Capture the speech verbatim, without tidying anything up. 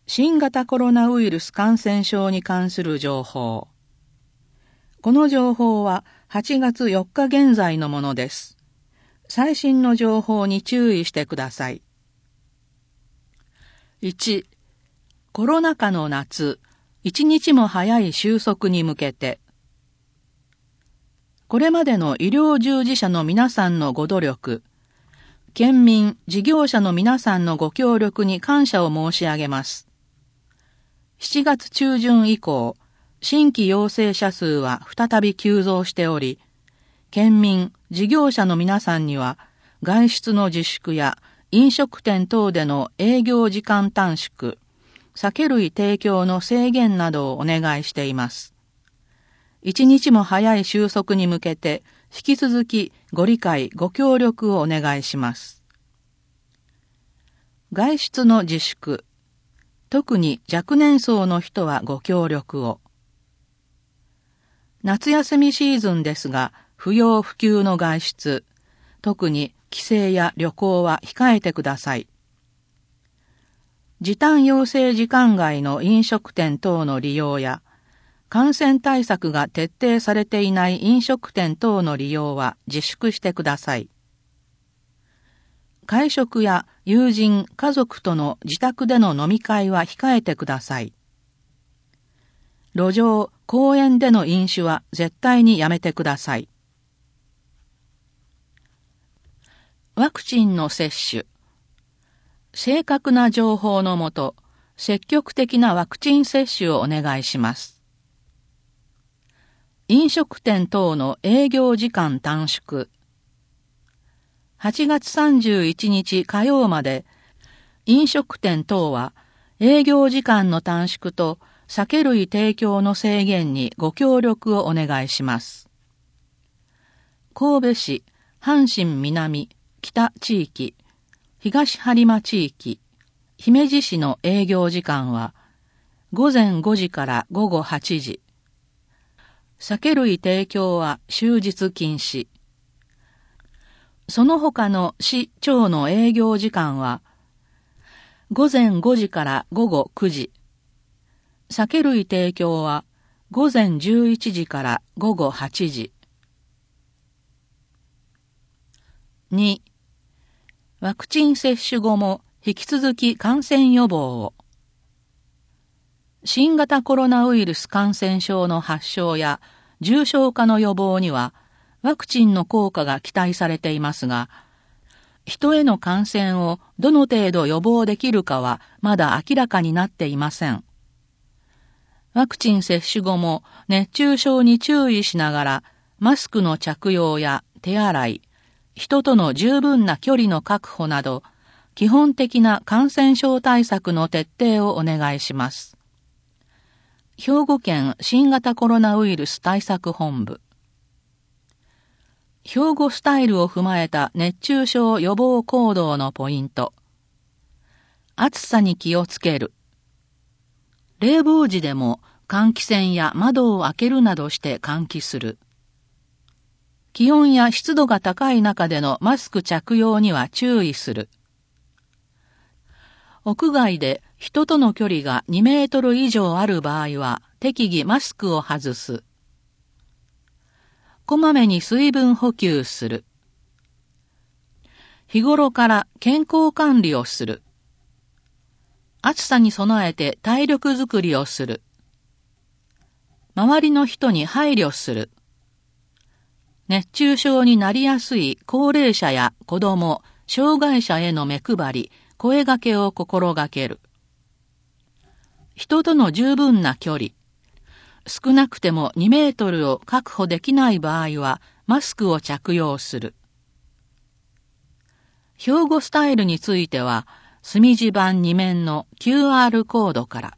新型コロナウイルス感染症に関する情報。この情報ははちがつよっか現在のものです。最新の情報に注意してください。いち、コロナ禍の夏、一日も早い収束に向けて。これまでの医療従事者の皆さんのご努力、県民、事業者の皆さんのご協力に感謝を申し上げます。しちがつ中旬以降、新規陽性者数は再び急増しており、県民、事業者の皆さんには、外出の自粛や飲食店等での営業時間短縮、酒類提供の制限などをお願いしています。一日も早い収束に向けて、引き続きご理解、ご協力をお願いします。外出の自粛、特に若年層の人はご協力を。夏休みシーズンですが、不要不急の外出、特に帰省や旅行は控えてください。時短要請時間外の飲食店等の利用や、感染対策が徹底されていない飲食店等の利用は自粛してください。会食や友人、家族との自宅での飲み会は控えてください。路上、公園での飲酒は絶対にやめてください。ワクチンの接種。正確な情報のもと、積極的なワクチン接種をお願いします。飲食店等の営業時間短縮。はちがつさんじゅういちにち火曜まで、飲食店等は営業時間の短縮と酒類提供の制限にご協力をお願いします。神戸市、阪神南、北地域、東播磨地域、姫路市の営業時間はごぜんごじからごごはちじ。酒類提供は終日禁止。その他の市町の営業時間は、ごぜんごじからごごくじ。酒類提供は、ごぜんじゅういちじからごごはちじ。に、ワクチン接種後も引き続き感染予防を。新型コロナウイルス感染症の発症や重症化の予防には、ワクチンの効果が期待されていますが、人への感染をどの程度予防できるかはまだ明らかになっていません。ワクチン接種後も熱中症に注意しながら、マスクの着用や手洗い、人との十分な距離の確保など、基本的な感染症対策の徹底をお願いします。兵庫県新型コロナウイルス対策本部。兵庫スタイルを踏まえた熱中症予防行動のポイント。暑さに気をつける。冷房時でも換気扇や窓を開けるなどして換気する。気温や湿度が高い中でのマスク着用には注意する。屋外で人との距離がにメートル以上ある場合は適宜マスクを外す。こまめに水分補給する。日頃から健康管理をする。暑さに備えて体力づくりをする。周りの人に配慮する。熱中症になりやすい高齢者や子供、障害者への目配り、声掛けを心がける。人との十分な距離。少なくてもにメートルを確保できない場合はマスクを着用する。兵庫スタイルについては、墨字盤に面の キューアール コードから。